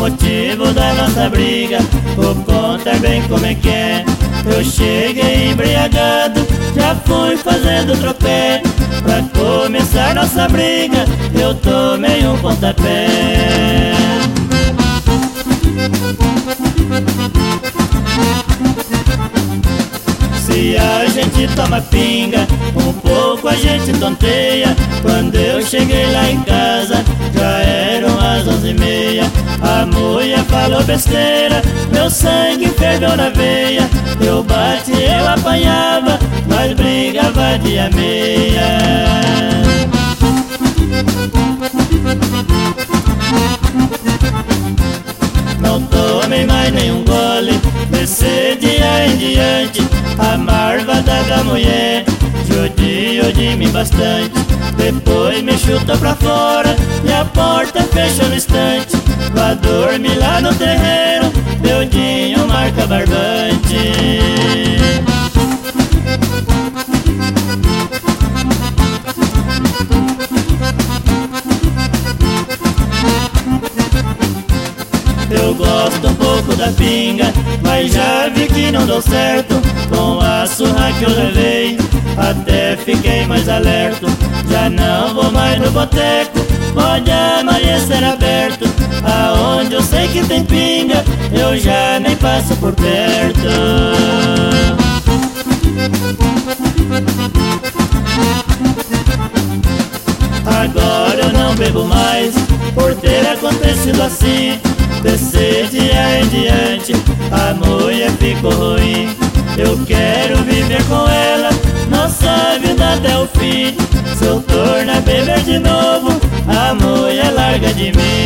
motivo da nossa briga, vou contar bem como é que é. Eu cheguei embriagado, já fui fazendo tropé. Pra começar nossa briga, eu tomei um pontapé. Se a gente toma pinga, um pouco a gente tonteia. Quando eu cheguei lá em casa, já eram as 11h30. A mulher falou besteira, meu sangue ferveu na veia. Eu bati, eu apanhava, nós brigava dia meia. Não tomei mais nenhum gole, desse dia em diante. A marvada da mulher judiou de mim bastante. Depois me chutou pra fora e a porta fechou no instante. Vá dormir lá no terreiro, Beudinho marca barbante. Eu gosto um pouco da pinga, mas já vi que não deu certo. Com a surra que eu levei, até fiquei mais alerto. Já não vou mais no boteco, pode amanhecer aberto. Aonde eu sei que tem pinga, eu já nem passo por perto. Agora eu não bebo mais, por ter acontecido assim. Desse dia em diante, a mulher ficou ruim. Eu quero viver com ela, nossa vida até o fim. Se eu tornar a beber de novo, a mulher larga de mim.